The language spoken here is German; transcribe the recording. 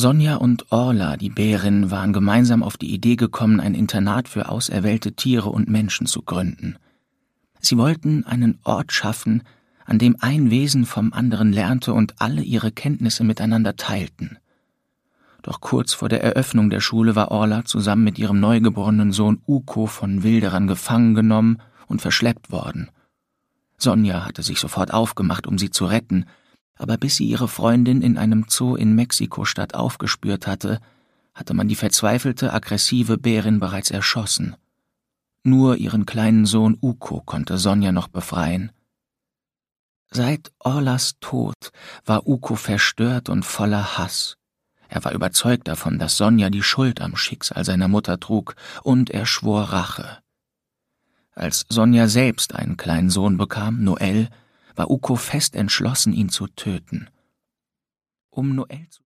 Sonja und Orla, die Bärin, waren gemeinsam auf die Idee gekommen, ein Internat für auserwählte Tiere und Menschen zu gründen. Sie wollten einen Ort schaffen, an dem ein Wesen vom anderen lernte und alle ihre Kenntnisse miteinander teilten. Doch kurz vor der Eröffnung der Schule war Orla zusammen mit ihrem neugeborenen Sohn Uko von Wilderern gefangen genommen und verschleppt worden. Sonja hatte sich sofort aufgemacht, um sie zu retten, aber bis sie ihre Freundin in einem Zoo in Mexiko-Stadt aufgespürt hatte, hatte man die verzweifelte, aggressive Bärin bereits erschossen. Nur ihren kleinen Sohn Uko konnte Sonja noch befreien. Seit Orlas Tod war Uko verstört und voller Hass. Er war überzeugt davon, dass Sonja die Schuld am Schicksal seiner Mutter trug, und er schwor Rache. Als Sonja selbst einen kleinen Sohn bekam, Noel, war Uko fest entschlossen, ihn zu töten. Um Noel zu